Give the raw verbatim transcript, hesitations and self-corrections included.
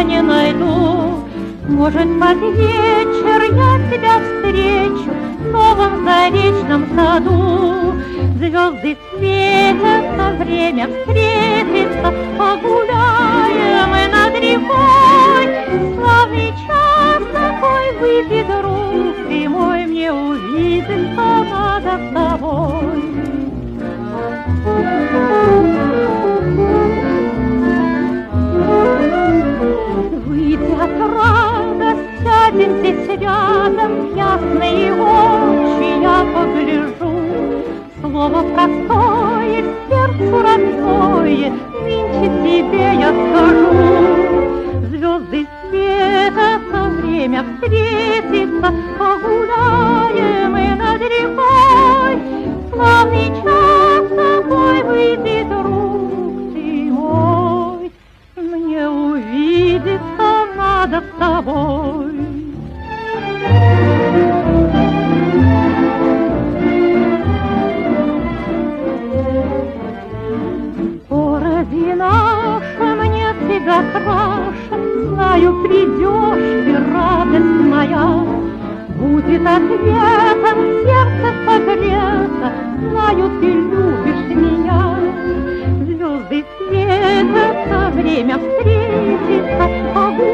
не найду. Может, под вечер я тебя встречу в новом заречном саду. Звезды светятся, время встретится, погуляем мы над рекой. Славный час такой выпьет друг ты мой, мне увидеться надо с тобой. Выйдет радость, сядем здесь рядом, ясные очи я погляжу. Слово простое, сердцу родное, нынче тебе я скажу. Звезды светятся, время встретится, погуляем мы над рекой. Славный час такой выйдет, друг ты мой, мне увидеться надо с тобой. Городе нашем мне тебя краше, знаю, придешь ты, радость моя. Будет ответом сердце согрето, знаю, ты любишь меня. Звезды светятся, время встретится,